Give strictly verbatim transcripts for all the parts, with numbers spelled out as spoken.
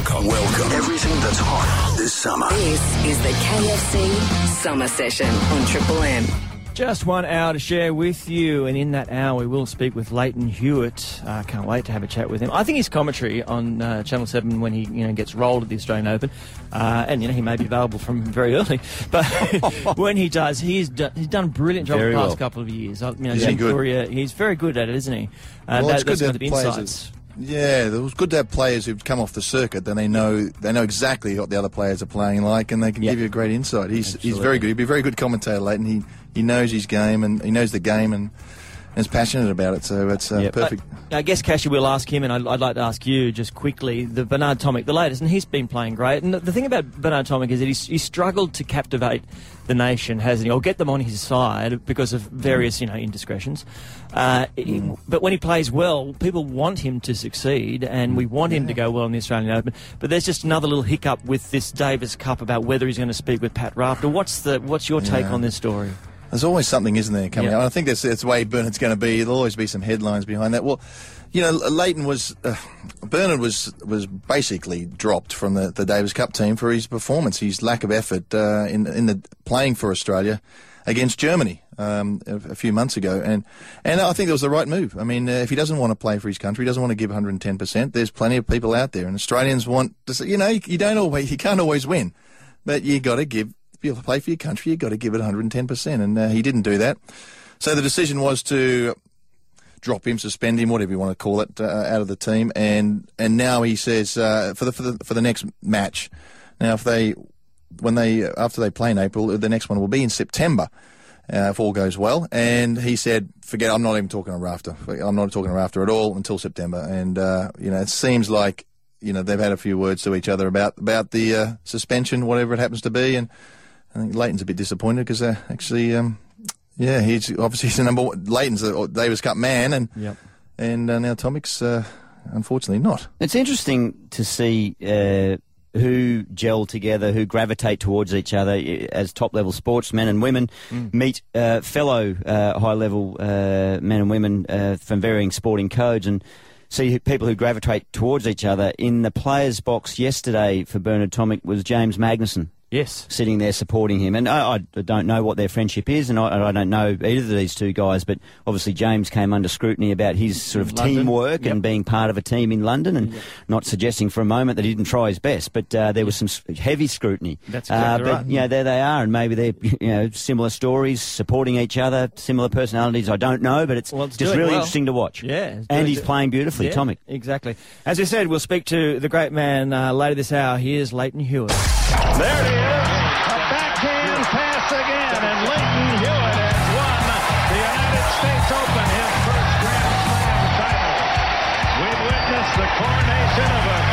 Welcome. Welcome. Everything that's hot this summer. This is the K F C Summer Session on Triple M. Just one hour to share with you, and in that hour we will speak with Leighton Hewitt. I uh, can't wait to have a chat with him. I think his commentary on uh, Channel seven when he you know gets rolled at the Australian Open, uh, and you know he may be available from very early, but when he does, he's, do, he's done a brilliant job very the past well. couple of years. I, you know, Is he good? Korea, he's very good at it, isn't he? Uh, Well, that, it's good that's to one have of the players insights. Yeah, it was good to have players who've come off the circuit. Then they know they know exactly what the other players are playing like, and they can Yep. give you a great insight. He's Absolutely. he's very good. He'd be a very good commentator, Leighton. He he knows his game and he knows the game and is passionate about it. So it's uh, Yep. perfect. I, I guess, Cashy, we'll ask him, and I'd, I'd like to ask you just quickly, the Bernard Tomic, the latest, and he's been playing great. And the, the thing about Bernard Tomic is that he's, he's struggled to captivate the nation, hasn't he, or get them on his side because of various, you know, indiscretions. Uh, he, but when he plays well, people want him to succeed, and we want him to go well in the Australian Open. But there's just another little hiccup with this Davis Cup about whether he's going to speak with Pat Rafter. What's the what's your take Yeah. on this story? There's always something, isn't there, coming Yeah. out? I think that's, that's the way Bernard's going to be. There'll always be some headlines behind that. Well, you know, Leighton was... Uh, Bernard was was basically dropped from the, the Davis Cup team for his performance, his lack of effort uh, in, in the playing for Australia against Germany um, a, a few months ago. And and I think it was the right move. I mean, uh, if he doesn't want to play for his country, he doesn't want to give one hundred ten percent, there's plenty of people out there. And Australians want to say, you know, you, you don't always... You can't always win. But you got to give... If you play for your country, you've got to give it one hundred ten percent, and uh, he didn't do that. So the decision was to drop him, suspend him, whatever you want to call it, uh, out of the team. And and now he says uh, for the for the for the next match. Now, if they when they after they play in April, the next one will be in September, uh, if all goes well. And he said, "Forget, I'm not even talking to Rafter. I'm not talking to Rafter at all until September." And uh, you know, it seems like you know they've had a few words to each other about about the uh, suspension, whatever it happens to be, and. I think Leighton's a bit disappointed because uh, actually, um, yeah, he's obviously he's the number one. Leighton's the Davis Cup man, and Yep. and uh, now Tomic's uh, unfortunately not. It's interesting to see uh, who gel together, who gravitate towards each other uh, as top-level sportsmen and women mm. meet uh, fellow uh, high-level uh, men and women uh, from varying sporting codes and see people who gravitate towards each other. In the players' box yesterday for Bernard Tomic was James Magnuson. Yes. Sitting there supporting him. And I, I don't know what their friendship is, and I, I don't know either of these two guys, but obviously James came under scrutiny about his sort of London. teamwork Yep. and being part of a team in London, and Yep. not suggesting for a moment that he didn't try his best, but uh, there was some s- heavy scrutiny. That's exactly uh, but, right. you know, there they are, and maybe they're, you know, similar stories, supporting each other, similar personalities, I don't know, but it's, Well, it's just doing really well. interesting to watch. Yeah. it's And doing he's good. playing beautifully, Yeah, Tomic. Exactly. As I said, we'll speak to the great man uh, later this hour. Here's Leighton Hewitt. There it is. A backhand pass again, and Leighton Hewitt has won the United States Open, his first Grand Slam title. We've witnessed the coronation of a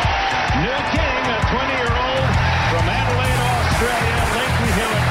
new king, a twenty-year-old from Adelaide, Australia, Leighton Hewitt.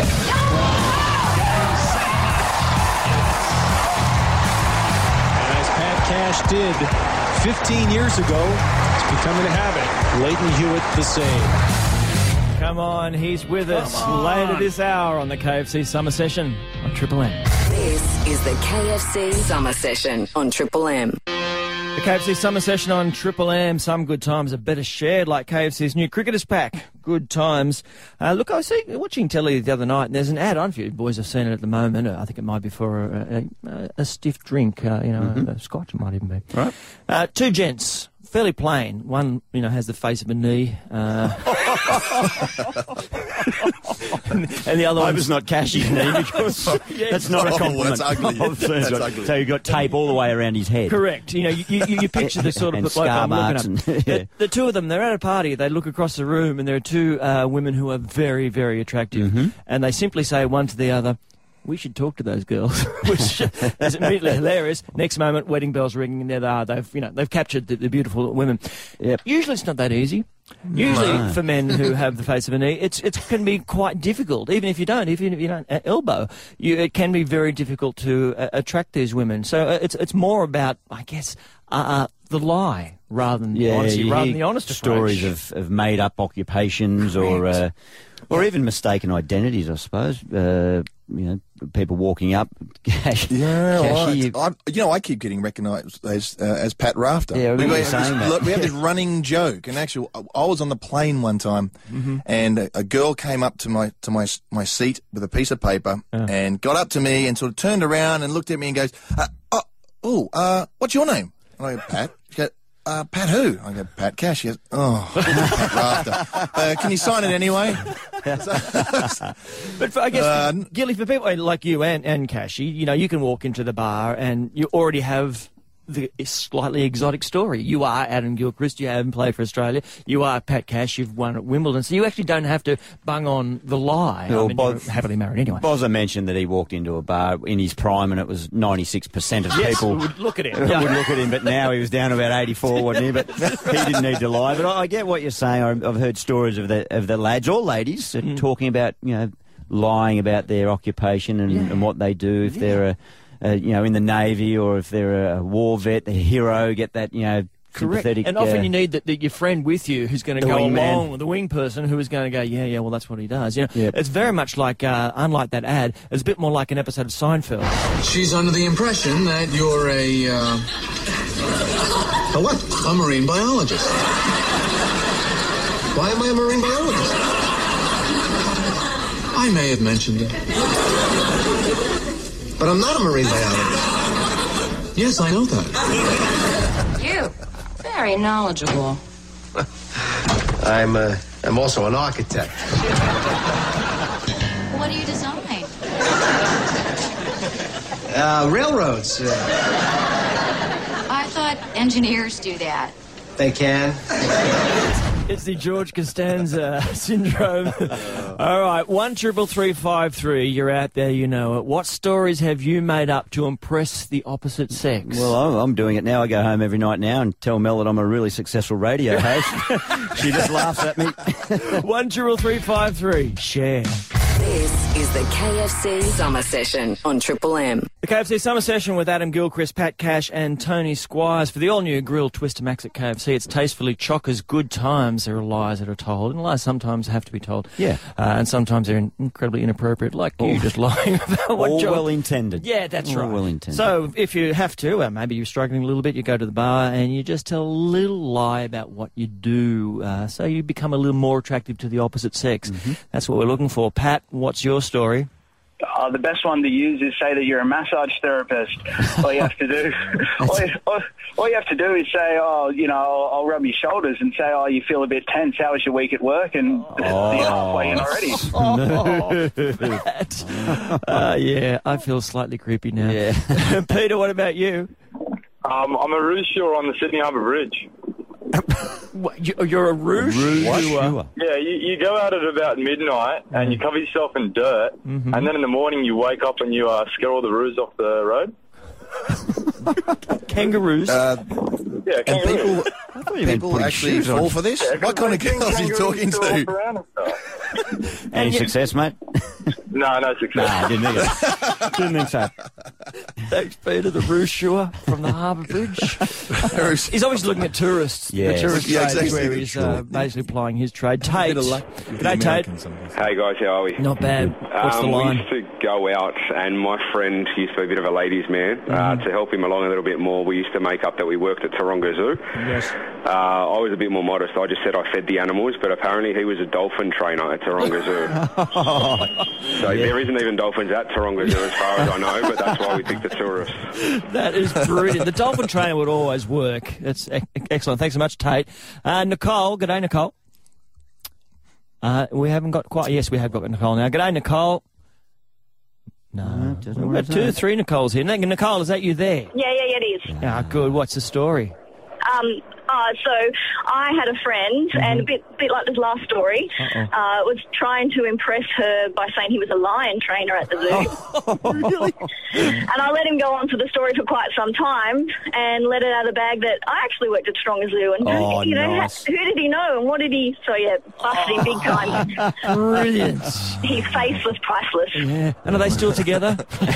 As Pat Cash did fifteen years ago, it's becoming a habit. Leighton Hewitt the same. Come on, he's with us later this hour on the K F C Summer Session on Triple M. This is the K F C Summer Session on Triple M. The K F C Summer Session on Triple M. Some good times are better shared, like K F C's new Cricketers Pack. Good times. Uh, look, I was see, watching telly the other night, and there's an ad. I don't know if you boys have seen it at the moment. I think it might be for a, a, a stiff drink, uh, you know, mm-hmm. a, a scotch it might even be. Right. Uh, two gents. Fairly plain. One, you know, has the face of a knee, uh, and, and the other I one's was not Cashy's knee because Yeah. that's not a Oh, compliment. that's ugly. I've seen That's it. ugly. So you've got tape all the way around his head. Correct. You know, you, you, you picture the sort of And the bloke scar I'm looking marks up. and- yeah. the, the two of them, they're at a party. They look across the room, and there are two uh, women who are very, very attractive, Mm-hmm. and they simply say one to the other, "We should talk to those girls," which is immediately hilarious. Next moment, wedding bells ringing, and there they are. They've, you know, they've captured the, the beautiful women. Yep. Usually, it's not that easy. Usually, No. for men who have the face of a knee, it's it can be quite difficult. Even if you don't, even if you don't uh, elbow, you, it can be very difficult to uh, attract these women. So uh, it's it's more about, I guess, uh, uh, the lie rather than Yeah, honesty, you rather hear than the honest stories approach. of, of made-up occupations or uh, or even mistaken identities, I suppose. Uh, you know, people walking up. Cash, Yeah, Cashy, right. you- I, you know, I keep getting recognised as uh, as Pat Rafter. Yeah, I remember we, you have saying this, that. we have this running joke, and actually, I, I was on the plane one time, Mm-hmm. and a, a girl came up to my to my my seat with a piece of paper and got up to me and sort of turned around and looked at me and goes, uh, "Oh, oh, uh, what's your name?" And I go, "Pat." She goes, Uh, Pat who? I go, Pat Cash. She goes, oh, Pat Rafter. Uh, can you sign it anyway? But for, I guess, Uh, Gilly, for people like you and, and Cashy, you know, you can walk into the bar and you already have the slightly exotic story. You are Adam Gilchrist, you haven't played for Australia. You are Pat Cash, you've won at Wimbledon. So you actually don't have to bung on the lie. Well, I mean, Boz- you're happily married anyway. Bozza mentioned that he walked into a bar in his prime and it was ninety-six percent of Yes, people would look at him. would Yeah. look at him, but now he was down to about eighty-four, wasn't he? But he didn't need to lie. But I, I get what you're saying. I- I've heard stories of the of the lads or ladies uh, talking about, you know, lying about their occupation and, and what they do if they're a, a, you know, in the Navy or if they're a war vet, the hero, get that, you know, Correct. sympathetic. And often uh, you need that, that your friend with you who's going to The go wingman. along with the wing person who is going to go, yeah, yeah, well, that's what he does. You know, Yep. It's very much like, uh, unlike that ad, it's a bit more like an episode of Seinfeld. She's under the impression that you're a, uh, a what? A marine biologist. Why am I a marine biologist? I may have mentioned it. But I'm not a marine biologist. Yes, I know that. You, very knowledgeable. I'm, uh, I'm also an architect. What do you design? Uh, railroads. Uh, I thought engineers do that. they can. It's the George Costanza syndrome. All right, one triple three five three. You're out there, you know it. What stories have you made up to impress the opposite sex? Well, I'm, I'm doing it now. I go home every night now and tell Mel that I'm a really successful radio host. She just laughs at me. one triple three five three. Share. This is the K F C Summer Session on Triple M. The K F C Summer Session with Adam Gilchrist, Pat Cash and Tony Squires. For the all-new Grill Twister Max at K F C, it's tastefully chockers, good times. There are lies that are told, and lies sometimes have to be told. Yeah. Uh, and sometimes they're incredibly inappropriate, like you just lying about what All job. well intended. Yeah, that's All right. well intended. So if you have to, uh, maybe you're struggling a little bit, you go to the bar and you just tell a little lie about what you do, uh, so you become a little more attractive to the opposite sex. Mm-hmm. That's what we're looking for. Pat, what's your story? Uh, the best one to use is say that you're a massage therapist. All you have to do, all, you, all, all you have to do is say, oh, you know, I'll, I'll rub your shoulders and say, oh, you feel a bit tense. How was your week at work? And Oh. you're halfway in already. Oh, Pat. Uh, yeah, I feel slightly creepy now. Yeah. Peter, what about you? Um, I'm a rougeur on the Sydney Harbour Bridge. What, you- you're a rouge? Sure. Yeah, you, you go out at about midnight and you cover yourself in dirt, Mm-hmm. and then in the morning you wake up and you uh, scare all the roos off the road. Kangaroos? Uh, Yeah, and kangaroo. people, you meant people putting actually shoes on. fall for this? Yeah, What kind of kangaroos girls are you talking still walk to? around and stuff. Any success, mate? No, no success. Nah, didn't think so. Didn't think so. Thanks, Peter, the rougeur from the Harbour Bridge. He's obviously looking at tourists. Yeah. The tourist Yeah, trade is exactly. where he's uh, basically plying his trade. Tate. Bit of luck with the G'day, Tate. Americans sometimes. Hey guys, how are we? Not bad. What's the um, line? We used to go out, and my friend used to be a bit of a ladies' man. Mm-hmm. Uh, to help him along a little bit more, we used to make up that we worked at Taronga Zoo. Yes. Uh, I was a bit more modest. I just said I fed the animals, but apparently he was a dolphin trainer at Taronga Zoo. So there isn't even dolphins at Taronga Zoo as far as I know, but that's why we picked the tourists. That is brilliant. The dolphin trainer would always work. That's e- excellent. Thanks so much, Tate. Uh, Nicole, g'day, Nicole. Uh, we haven't got quite... Yes, we have got Nicole now. G'day, Nicole. No. doesn't We've got two, three Nicoles here. Nicole, is that you there? Yeah, yeah, yeah, it is. Ah, good. What's the story? Um, uh, so I had a friend, and a bit, bit like this last story, Uh-oh. uh, was trying to impress her by saying he was a lion trainer at the zoo. Oh, really? And I let him go on to the story for quite some time, and let it out of the bag that I actually worked at Stronger Zoo. And Oh, you know, nice. who did he know? And what did he... So, yeah, busted him big time. Brilliant. His face was priceless. Yeah. And are they still together?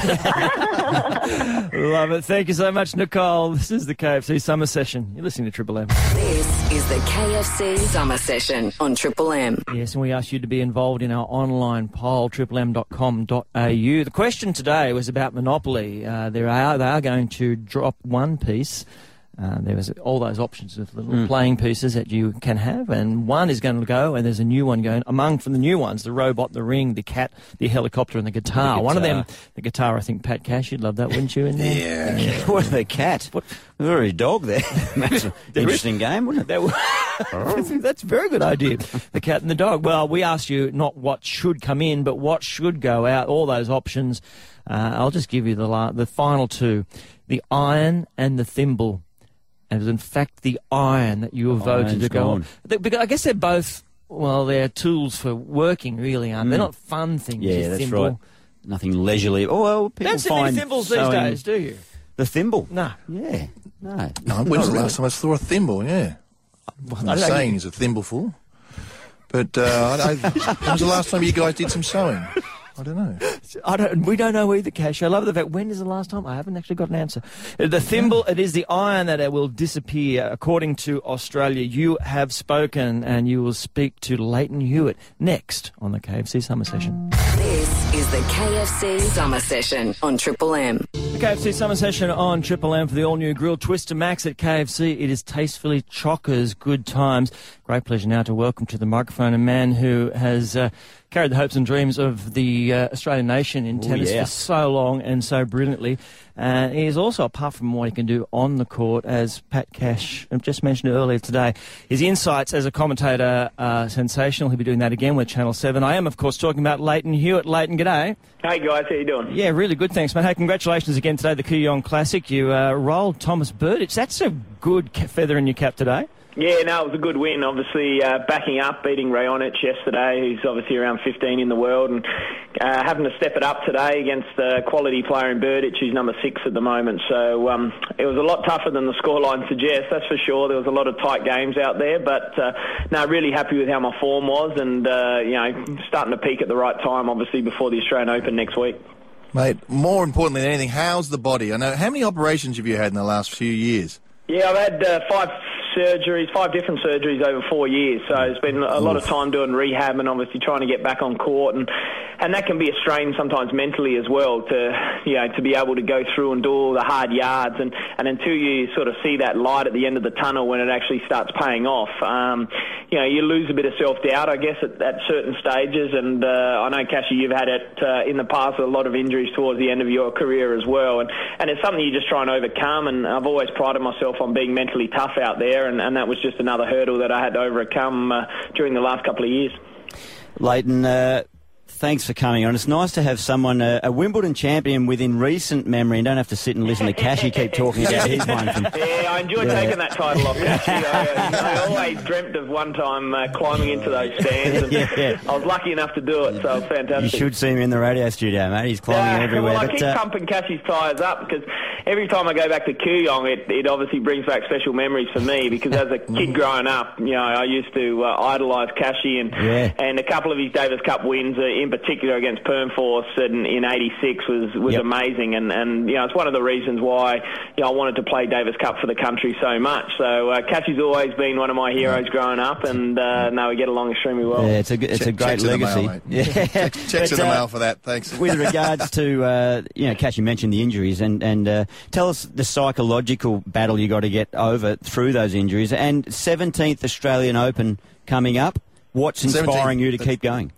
Love it. Thank you so much, Nicole. This is the K F C Summer Session. You're listening to Triple M. This is the K F C Summer Session on Triple M. Yes, and we asked you to be involved in our online poll, triple m dot com dot a u. The question today was about Monopoly. Uh, there are, they are going to drop one piece. Uh, there was all those options of little mm. playing pieces that you can have, and one is going to go, and there's a new one going. Among from the new ones, the robot, the ring, the cat, the helicopter, and the guitar. The guitar. One of them, the guitar, I think, Pat Cash, you'd love that, wouldn't you? In there? Yeah. yeah. What the cat? What? Or a dog there. That's an interesting game, wouldn't it? That That's a very good idea. The cat and the dog. Well, we asked you not what should come in, but what should go out. All those options. Uh, I'll just give you the la- the final two: the iron and the thimble. And it was in fact the iron that you were voted to go on. Because I guess they're both, well, they're tools for working, really, aren't mm. they? They're not fun things. Yeah, that's thimble. right. Nothing leisurely. Oh, well, people don't see find many thimbles these days, do you? The thimble? No. Yeah. No. No, when's the last time I saw a thimble? Yeah. Well, I'm not saying he's a thimbleful. But uh, I, I, when was the last time you guys did some sewing? I don't know. I don't. We don't know either, Cash. I love the fact. When is the last time? I haven't actually got an answer. The thimble. It is the iron that it will disappear. According to Australia, you have spoken, and you will speak to Leighton Hewitt next on the K F C Summer Session. This is the K F C Summer Session on Triple M. The K F C Summer Session on Triple M for the all-new Grilled Twister Max at K F C. It is tastefully chockers. Good times. Great pleasure now to welcome to the microphone a man who has uh, carried the hopes and dreams of the uh, Australian nation in Ooh, tennis yeah. for so long and so brilliantly. Uh, he is also, apart from what he can do on the court, as Pat Cash just mentioned earlier today, his insights as a commentator are sensational. He'll be doing that again with Channel seven. I am, of course, talking about Leighton Hewitt. Leighton, g'day. Hey, guys. How you doing? Yeah, really good, thanks, mate. Hey, congratulations again today, the Kooyong Classic. You uh, rolled Thomas Burditch. That's a good feather in your cap today. Yeah, no, it was a good win. Obviously, uh, backing up, beating Raonic yesterday, who's obviously around fifteen in the world, and uh, having to step it up today against a quality player in Burditch, who's number six at the moment. So um, it was a lot tougher than the scoreline suggests, that's for sure. There was a lot of tight games out there, but uh, no, really happy with how my form was, and uh, you know, starting to peak at the right time, obviously, before the Australian Open next week. Mate, more importantly than anything, how's the body? I know, how many operations have you had in the last few years? Yeah, I've had uh, five surgeries, five different surgeries over four years. So it's been a lot of time doing rehab and obviously trying to get back on court, and and that can be a strain sometimes mentally as well to you know to be able to go through and do all the hard yards, and, and until you sort of see that light at the end of the tunnel when it actually starts paying off, um, you know you lose a bit of self doubt, I guess, at, at certain stages. And uh, I know, Cashy, you've had it uh, in the past with a lot of injuries towards the end of your career as well, and and it's something you just try and overcome. And I've always prided myself on being mentally tough out there, and, and that was just another hurdle that I had to overcome uh, during the last couple of years. Leighton, uh, thanks for coming on. It's nice to have someone, uh, a Wimbledon champion within recent memory, and don't have to sit and listen to Cashy keep talking about his one. From, yeah, I enjoyed yeah. taking that title off Cashy. I, I always dreamt of one time uh, climbing into those stands, and yeah, yeah. I was lucky enough to do it, so it was fantastic. You should see him in the radio studio, mate. He's climbing uh, everywhere. Well, I but, keep uh, pumping Cashy's tyres up, because every time I go back to Kooyong, it, it obviously brings back special memories for me, because as a kid growing up, you know, I used to uh, idolise Cashy, and yeah. and a couple of his Davis Cup wins, uh, in particular against Permforce in, in eighty-six, was was yep. amazing, and and you know it's one of the reasons why you know I wanted to play Davis Cup for the country so much. So uh, Cashy's always been one of my heroes growing up, and uh, no, we get along extremely well. Yeah, it's a it's Check, a great legacy. Mail, yeah, checks checks in the mail for that. Thanks. With regards to uh, you know, Cashy mentioned the injuries, and and uh, tell us the psychological battle you got to get over through those injuries, and seventeenth Australian Open coming up. What's inspiring you to keep going?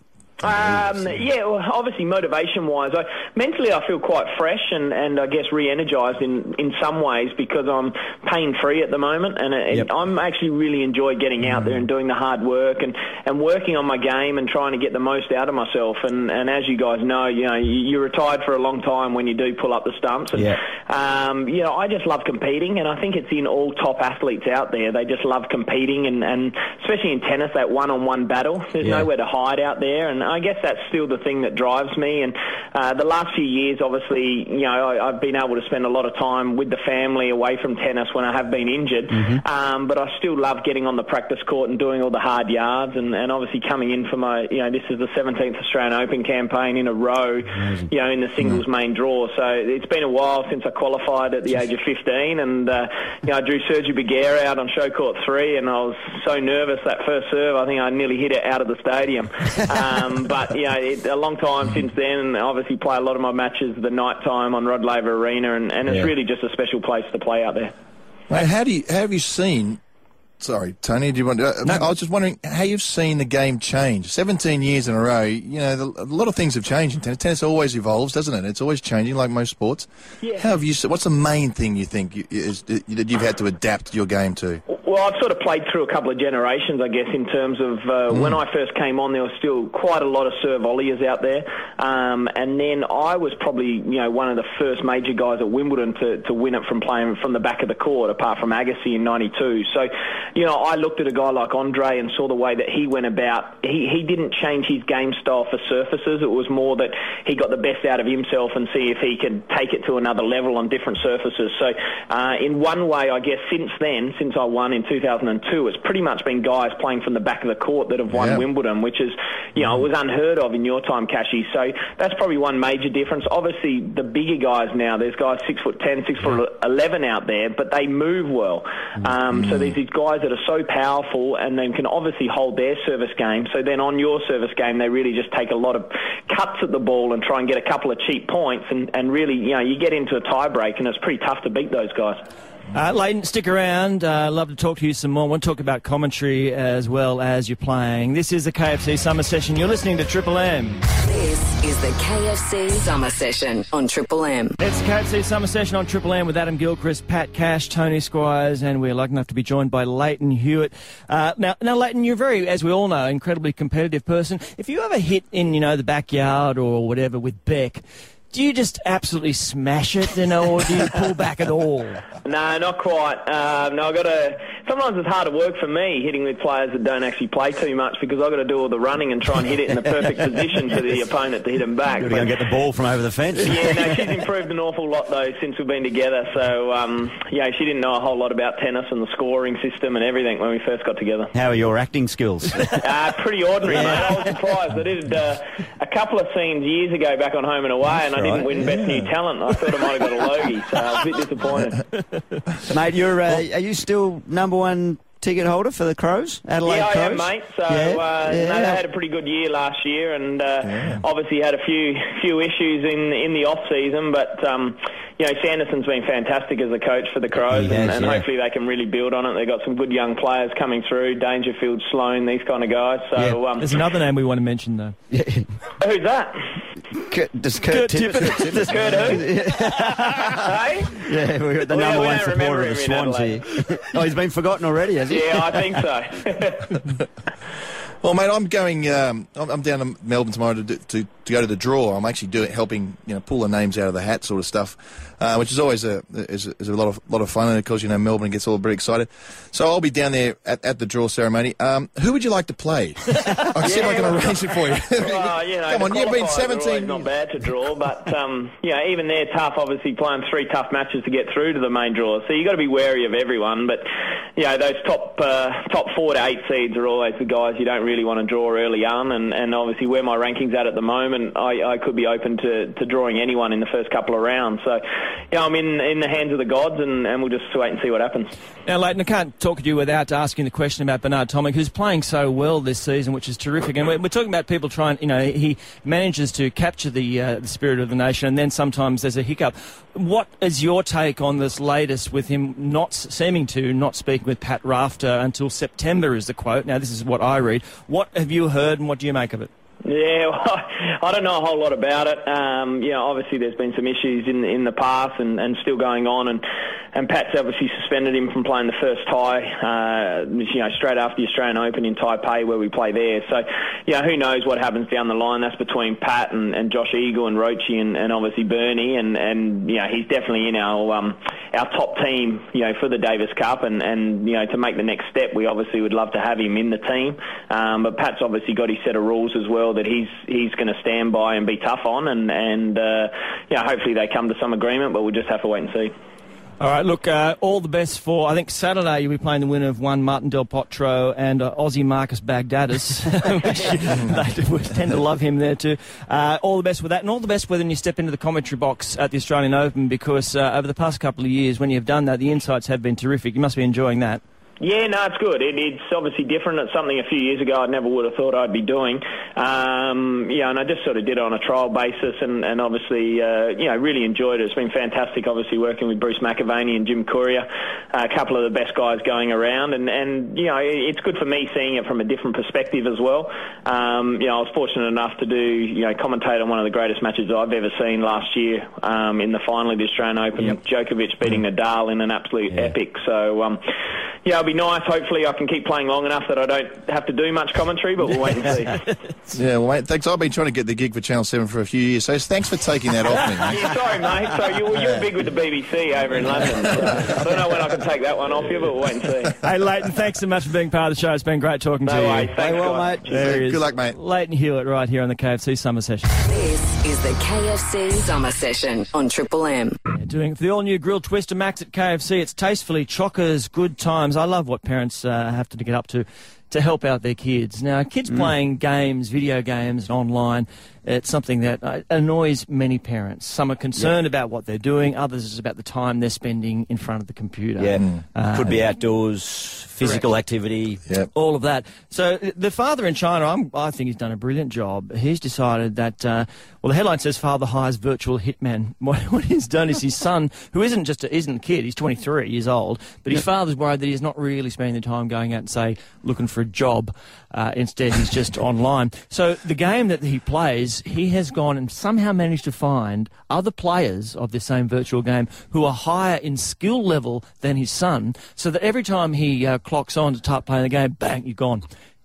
Um, yeah, well, obviously motivation-wise, I, mentally I feel quite fresh and, and I guess re-energised in, in some ways, because I'm pain-free at the moment, and it, yep. I'm actually really enjoy getting out there and doing the hard work and, and working on my game and trying to get the most out of myself. And, and as you guys know, you know, you're retired for a long time when you do pull up the stumps. And, yeah. um, you know, I just love competing, and I think it's in all top athletes out there. They just love competing, and, and especially in tennis, that one-on-one battle. There's yeah. nowhere to hide out there, and I guess that's still the thing that drives me. And uh, the last few years, obviously, you know, I, I've been able to spend a lot of time with the family away from tennis when I have been injured. Mm-hmm. Um, but I still love getting on the practice court and doing all the hard yards, and, and obviously coming in for my, you know, this is the seventeenth Australian Open campaign in a row, Amazing. you know, in the singles mm-hmm. main draw. So it's been a while since I qualified at the age of fifteen, and uh, you know, I drew Sergio Beguer out on show court three, and I was so nervous that first serve, I think I nearly hit it out of the stadium. um, but you know, it, a long time since then, and obviously play a lot of my matches the night time on Rod Laver Arena, and, and it's yeah. really just a special place to play out there. Mate, how do you how have you seen? Sorry, Tony, do you want to... Uh, no. I was just wondering how you've seen the game change. seventeen years in a row, you know, the, a lot of things have changed in tennis. Tennis always evolves, doesn't it? It's always changing, like most sports. Yeah. How have you... What's the main thing you think you, is, that you've had to adapt your game to? Well, I've sort of played through a couple of generations, I guess, in terms of uh, mm. when I first came on, there was still quite a lot of serve volleyers out there. Um, and then I was probably, you know, one of the first major guys at Wimbledon to, to win it from playing from the back of the court, apart from Agassi in ninety-two. So, you know, I looked at a guy like Andre and saw the way that he went about. He, he didn't change his game style for surfaces. It was more that he got the best out of himself and see if he could take it to another level on different surfaces. So, uh, in one way, I guess, since then, since I won in two thousand two, it's pretty much been guys playing from the back of the court that have won yeah. Wimbledon, which is, you know, it was unheard of in your time, Cashy. So that's probably one major difference. Obviously, the bigger guys now, there's guys six foot ten, six foot eleven out there, but they move well. Um, mm. So there's these guys that are so powerful and then can obviously hold their service game. So then on your service game, they really just take a lot of cuts at the ball and try and get a couple of cheap points, and, and really, you know, you get into a tie break and it's pretty tough to beat those guys. Uh, Leighton, stick around. Uh, love to talk to you some more. I want to talk about commentary as well as you're playing. This is the K F C Summer Session. You're listening to Triple M. This is the K F C Summer Session on Triple M. It's the K F C Summer Session on Triple M with Adam Gilchrist, Pat Cash, Tony Squires, and we're lucky enough to be joined by Lleyton Hewitt. Uh, now, now, Lleyton, you're very, as we all know, incredibly competitive person. If you ever hit in, you know, the backyard or whatever with Beck, do you just absolutely smash it, you know, or do you pull back at all? No, not quite. Um, no, I got to. Sometimes it's hard to work for me hitting with players that don't actually play too much, because I've got to do all the running and try and hit it in the perfect position for the opponent to hit them back. You've got to go get the ball from over the fence. Yeah, no, she's improved an awful lot though since we've been together. So, um, yeah, she didn't know a whole lot about tennis and the scoring system and everything when we first got together. How are your acting skills? uh, pretty ordinary, yeah. mate. I was surprised. I did uh, a couple of scenes years ago back on Home and Away, That's and I right. didn't win yeah. Best New Talent. I thought I might have got a Logie, so I was a bit disappointed. Mate, you're uh, are you still number one ticket holder for the Crows? Adelaide yeah, I Crows? am, mate. So yeah, uh, yeah. No, they had a pretty good year last year, and uh, yeah. obviously had a few few issues in in the off season. But um, you know, Sanderson's been fantastic as a coach for the Crows, has, and, and yeah. hopefully they can really build on it. They've got some good young players coming through: Dangerfield, Sloan, these kind of guys. So yeah. um, there's another name we want to mention, though. Who's that? Kurt, does Kurt, Kurt Tippett? Tippett. Kurt who? Hey? Yeah, we're the well, number yeah, one supporter of the Swans here. Oh, he's been forgotten already, has he? Yeah, I think so. Well, mate, I'm going. Um, I'm down to Melbourne tomorrow to, to to go to the draw. I'm actually doing helping, you know, pull the names out of the hat, sort of stuff, uh, which is always a is, a is a lot of lot of fun. And of course, you know, Melbourne gets all very excited. So I'll be down there at, at the draw ceremony. Um, who would you like to play? I'll see if I can arrange it for you. Well, you know, come on, you've been seventeen. Not bad to draw, but um, you know, even they're tough. Obviously, playing three tough matches to get through to the main draw. So you got to be wary of everyone. But you know, those top uh, top four to eight seeds are always the guys you don't really want to draw early on, and, and obviously where my ranking's at at the moment, I, I could be open to, to drawing anyone in the first couple of rounds. So, yeah, I'm in in the hands of the gods, and, and we'll just wait and see what happens. Now, Lleyton, I can't talk to you without asking the question about Bernard Tomic, who's playing so well this season, which is terrific. And we're, we're talking about people trying, you know, he manages to capture the, uh, the spirit of the nation, and then sometimes there's a hiccup. What is your take on this latest with him not seeming to not speak with Pat Rafter until September is the quote? Now, this is what I read. What have you heard, and what do you make of it? Yeah, well, I don't know a whole lot about it. Um, you know, obviously there's been some issues in in the past and, and still going on, and, and Pat's obviously suspended him from playing the first tie, uh, you know, straight after the Australian Open in Taipei where we play there. So, you know, who knows what happens down the line. That's between Pat and, and Josh Eagle and Roche and, and obviously Bernie, and, and, you know, he's definitely in our um, our top team, you know, for the Davis Cup, and, and you know, to make the next step, we obviously would love to have him in the team. Um, but Pat's obviously got his set of rules as well that he's he's going to stand by and be tough on, and and uh, you know, hopefully they come to some agreement, but we'll just have to wait and see. All right, look, uh, all the best for, I think Saturday you'll be playing the winner of one Martin Del Potro and uh, Aussie Marcus Baghdadis, which they tend to love him there too. Uh, all the best with that, and all the best when you step into the commentary box at the Australian Open, because uh, over the past couple of years, when you've done that, the insights have been terrific. You must be enjoying that. Yeah, no, it's good. It, it's obviously different. It's something a few years ago I never would have thought I'd be doing. Um, yeah, and I just sort of did it on a trial basis, and, and obviously, uh, you know, really enjoyed it. It's been fantastic, obviously, working with Bruce McAvaney and Jim Courier, a couple of the best guys going around, and, and you know, it's good for me seeing it from a different perspective as well. Um, you know, I was fortunate enough to do, you know, commentate on one of the greatest matches I've ever seen last year um, in the final of the Australian Open, yep. Djokovic beating mm. Nadal in an absolute yeah. epic. So, um, yeah, it'll be nice. Hopefully I can keep playing long enough that I don't have to do much commentary, but we'll wait and see. Yeah, well, mate, thanks. I've been trying to get the gig for Channel seven for a few years, so thanks for taking that off me, mate. Yeah, sorry, mate. So you, you were big with the B B C over in London. So I don't know when I can take that one off you, but we'll wait and see. Hey, Leighton, thanks so much for being part of the show. It's been great talking no to way. you. Thanks, Play well, guys. mate. There he is. Good luck, mate. Leighton Hewitt right here on the K F C Summer Session. This is the K F C Summer Session on Triple M. Yeah, doing for the all-new grilled twister Max at K F C. It's tastefully chockers, good times. I love what parents uh, have to get up to to help out their kids. Now, kids mm. playing games, video games, online, it's something that uh, annoys many parents. Some are concerned yep. about what they're doing. Others is about the time they're spending in front of the computer. Yeah, uh, could be outdoors, physical correct. activity. Yep. All of that. So the father in China, I'm, I think he's done a brilliant job. He's decided that, uh, well, the headline says father hires virtual hitman. What, what he's done is his son, who isn't just a, isn't a kid, he's twenty-three years old, but his yep. father's worried that he's not really spending the time going out and, say, looking for a job. Uh, instead, he's just online. So the game that he plays, he has gone and somehow managed to find other players of the same virtual game who are higher in skill level than his son, so that every time he uh, clocks on to start playing the game, bang, you're gone.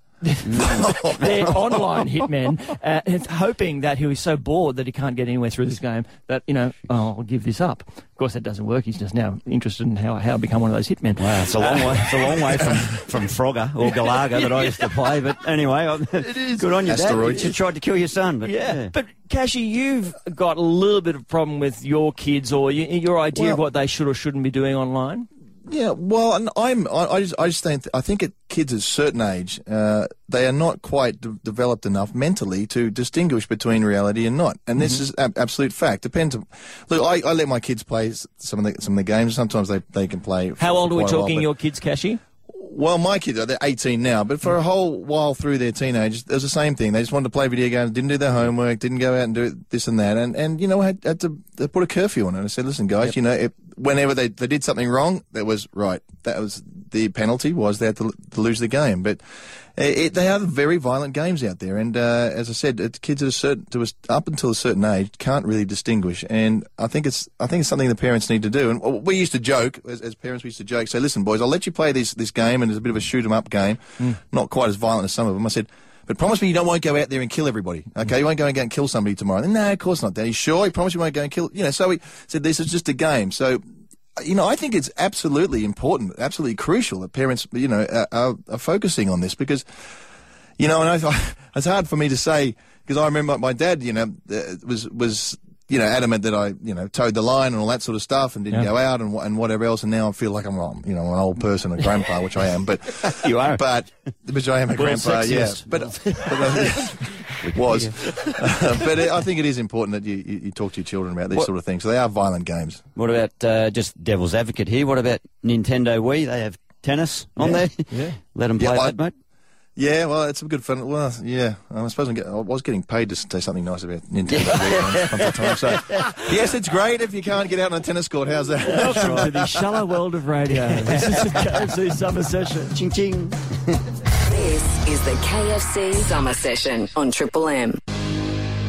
They're online hitmen, uh, hoping that he was so bored that he can't get anywhere through this game that, you know, oh, I'll give this up. Of course, that doesn't work. He's just now interested in how how to become one of those hitmen. Wow, it's a long uh, way. It's a long way from, from Frogger or Galaga that I used to play. But anyway, it is. Good on you, Dad. You tried to kill your son, but yeah. yeah. But Cashy, you've got a little bit of problem with your kids or you, your idea well, of what they should or shouldn't be doing online. Yeah, well, and I'm, I, I just, I just think, I think at kids at a certain age, uh, they are not quite de- developed enough mentally to distinguish between reality and not. And this mm-hmm. is ab- absolute fact. Depends on, look, I, I let my kids play some of the, some of the games. Sometimes they, they can play. How old are we talking, while, your kids, Cashy? Well, my kids, they're eighteen now, but for a whole while through their teenage, it was the same thing. They just wanted to play video games, didn't do their homework, didn't go out and do this and that. And, and you know, I had, had to they put a curfew on it. I said, listen, guys, yep. you know, if, whenever they, they did something wrong, that was right. That was the penalty was they had to, to lose the game. But it, it, they are very violent games out there. And uh, as I said, it, kids at a certain, to a, up until a certain age can't really distinguish. And I think it's I think it's something the parents need to do. And we used to joke, as, as parents, we used to joke, say, listen, boys, I'll let you play this, this game, and it's a bit of a shoot 'em up game, mm. not quite as violent as some of them. I said, but promise me you don't won't go out there and kill everybody. Okay, you won't go and, go and kill somebody tomorrow. And, no, of course not, Daddy. Sure, you promise you won't go and kill. You know, so we said this is just a game. So, you know, I think it's absolutely important, absolutely crucial that parents, you know, are, are, are focusing on this because, you know, and I, it's hard for me to say because I remember my dad, you know, was was. you know, adamant that I, you know, towed the line and all that sort of stuff and didn't yeah. go out and and whatever else. And now I feel like I'm, well, you know, an old person, a grandpa, which I am. But you are, but which I am a grandpa, yeah. But, but uh, it was. uh, but it, I think it is important that you, you, you talk to your children about these what, sort of things. So they are violent games. What about uh, just devil's advocate here? What about Nintendo Wii? They have tennis on yeah. there. Yeah, let them play yeah, that, I, mate. Yeah, well, it's a good fun. Well, yeah, I suppose I'm get, I was getting paid to say something nice about Nintendo. Time, so, yes, it's great if you can't get out on a tennis court. How's that? Welcome to the shallow world of radio. This is the K F C Summer Session. Ching ching. This is the K F C Summer Session on Triple M.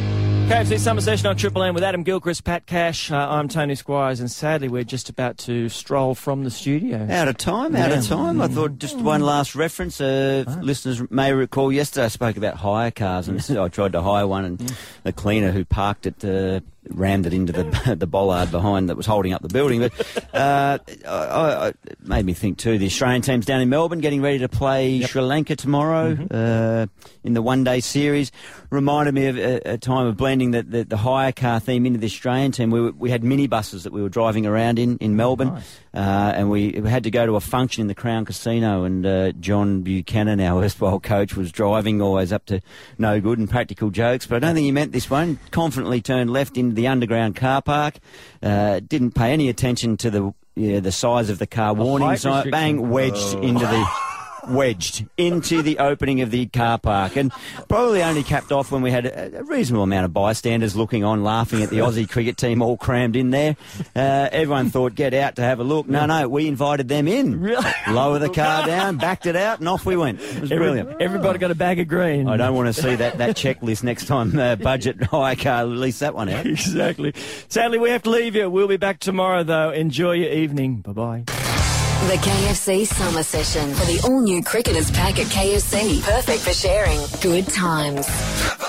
K F C Summer Session on Triple M with Adam Gilchrist, Pat Cash. Uh, I'm Tony Squires, and sadly we're just about to stroll from the studio. Out of time, out Yeah. of time. I thought just one last reference. Uh, Ah. Listeners may recall yesterday I spoke about hire cars, and I tried to hire one, and the cleaner who parked it uh, rammed it into the the bollard behind that was holding up the building. But uh, I, I, it made me think too. The Australian team's down in Melbourne, getting ready to play Sri Lanka tomorrow Mm-hmm. uh, in the one-day series. Reminded me of a, a time of blending the, the, the hire car theme into the Australian team. We, were, we had minibuses that we were driving around in in Melbourne, nice. uh, and we, we had to go to a function in the Crown Casino. And uh, John Buchanan, our erstwhile coach, was driving, always up to no good and practical jokes. But I don't think he meant this one. Confidently turned left into the underground car park. Uh, didn't pay any attention to the yeah, the size of the car warning height sign. restriction. Bang, wedged Oh. into the. wedged into the opening of the car park, and probably only capped off when we had a, a reasonable amount of bystanders looking on, laughing at the Aussie cricket team all crammed in there. Uh, everyone thought, get out to have a look. No, no, we invited them in. Really? Lower the car down, backed it out, and off we went. It was Every- brilliant. Everybody got a bag of green. I don't want to see that, that checklist next time uh, Budget Hire Car release that one out. Exactly. Sadly, we have to leave you. We'll be back tomorrow, though. Enjoy your evening. Bye-bye. The K F C Summer Session for the all-new Cricketers Pack at K F C. Perfect for sharing. Good times.